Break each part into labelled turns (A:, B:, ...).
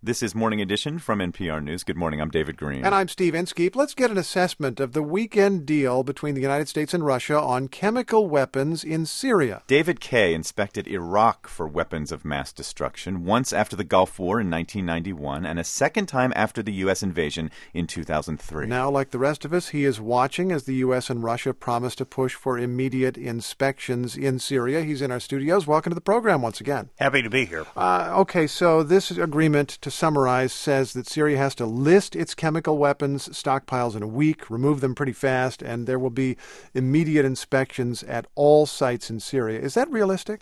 A: This is Morning Edition from NPR News. Good morning, I'm David Green.
B: And I'm Steve Inskeep. Let's get an assessment of the weekend deal between the United States and Russia on chemical weapons in Syria.
A: David Kaye inspected Iraq for weapons of mass destruction, once after the Gulf War in 1991 and a second time after the U.S. invasion in 2003.
B: Now, like the rest of us, he is watching as the U.S. and Russia promise to push for immediate inspections in Syria. He's in our studios. Welcome to the program once again.
C: Happy to be here.
B: Okay, so this agreement, to summarize, says that Syria has to list its chemical weapons stockpiles in a week, remove them pretty fast, and there will be immediate inspections at all sites in Syria. Is that realistic?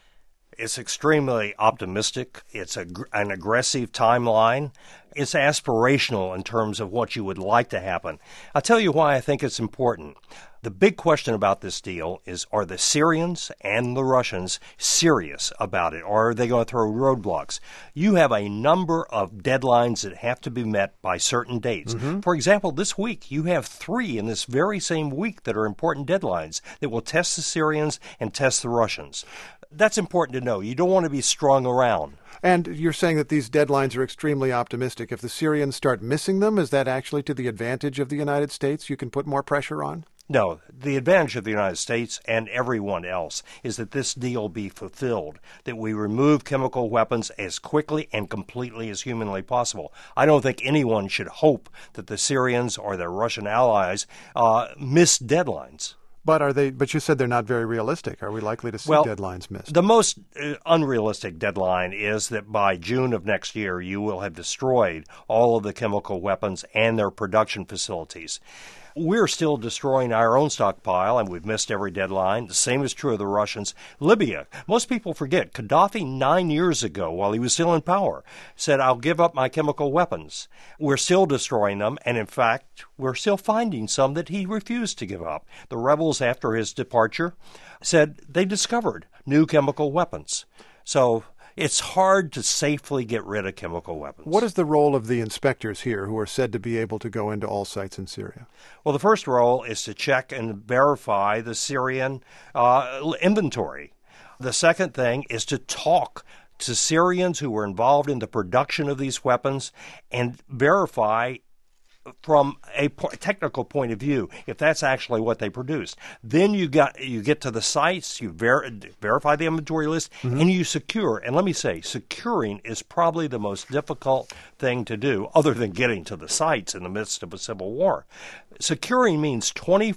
C: It's extremely optimistic. It's an aggressive timeline. It's aspirational in terms of what you would like to happen. I'll tell you why I think it's important. The big question about this deal is, are the Syrians and the Russians serious about it, or are they going to throw roadblocks? You have a number of deadlines that have to be met by certain dates. For example, this week, you have 3 in this very same week that are important deadlines that will test the Syrians and test the Russians. That's important to know. You don't want to be strung around.
B: And you're saying that these deadlines are extremely optimistic. If the Syrians start missing them, is that actually to the advantage of the United States? You can put more pressure on?
C: No, the advantage of the United States and everyone else is that this deal be fulfilled, that we remove chemical weapons as quickly and completely as humanly possible. I don't think anyone should hope that the Syrians or their Russian allies miss deadlines.
B: But you said they're not very realistic. Are we likely to see deadlines missed?
C: The most unrealistic deadline is that by June of next year, you will have destroyed all of the chemical weapons and their production facilities. We're still destroying our own stockpile, and we've missed every deadline. The same is true of the Russians. Libya, most people forget, Gaddafi 9 years ago, while he was still in power, said, I'll give up my chemical weapons. We're still destroying them, and in fact, we're still finding some that he refused to give up. The rebels, after his departure, said they discovered new chemical weapons. So it's hard to safely get rid of chemical weapons.
B: What is the role of the inspectors here who are said to be able to go into all sites in Syria?
C: Well, the first role is to check and verify the Syrian inventory. The second thing is to talk to Syrians who were involved in the production of these weapons and verify from a technical point of view, if that's actually what they produced. Then you get to the sites, you verify the inventory list, and you secure. And let me say, securing is probably the most difficult thing to do, other than getting to the sites in the midst of a civil war. Securing means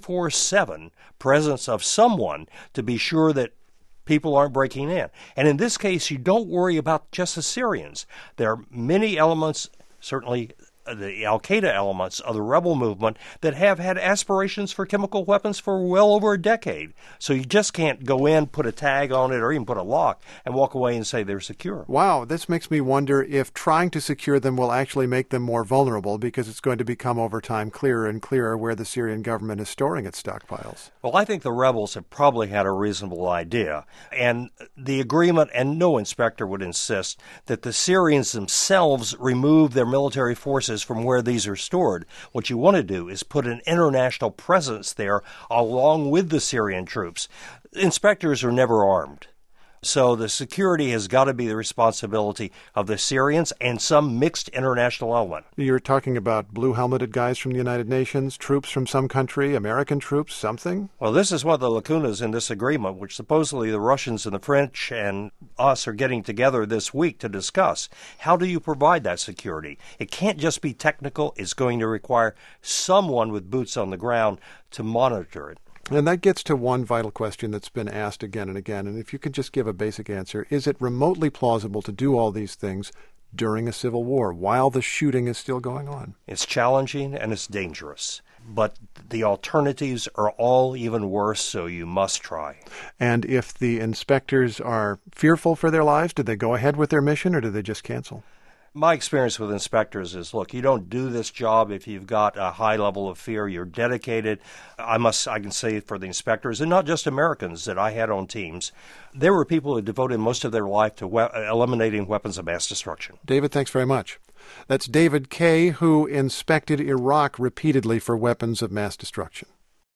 C: 24/7 presence of someone to be sure that people aren't breaking in. And in this case, you don't worry about just the Syrians. There are many elements, certainly the al-Qaeda elements of the rebel movement, that have had aspirations for chemical weapons for well over a decade. So you just can't go in, put a tag on it, or even put a lock, and walk away and say they're secure.
B: Wow, this makes me wonder if trying to secure them will actually make them more vulnerable, because it's going to become over time clearer and clearer where the Syrian government is storing its stockpiles.
C: Well, I think the rebels have probably had a reasonable idea. And the agreement, and no inspector would insist, that the Syrians themselves remove their military forces from where these are stored. What you want to do is put an international presence there along with the Syrian troops. Inspectors are never armed. So the security has got to be the responsibility of the Syrians and some mixed international element.
B: You're talking about blue-helmeted guys from the United Nations, troops from some country, American troops, something?
C: Well, this is one of the lacunas in this agreement, which supposedly the Russians and the French and us are getting together this week to discuss. How do you provide that security? It can't just be technical. It's going to require someone with boots on the ground to monitor it.
B: And that gets to one vital question that's been asked again and again, and if you could just give a basic answer, is it remotely plausible to do all these things during a civil war while the shooting is still going on?
C: It's challenging and it's dangerous, but the alternatives are all even worse, so you must try.
B: And if the inspectors are fearful for their lives, do they go ahead with their mission or do they just cancel?
C: My experience with inspectors is, look, you don't do this job if you've got a high level of fear. You're dedicated. I can say for the inspectors, and not just Americans that I had on teams, there were people who devoted most of their life to eliminating weapons of mass destruction.
B: David, thanks very much. That's David Kaye, who inspected Iraq repeatedly for weapons of mass destruction.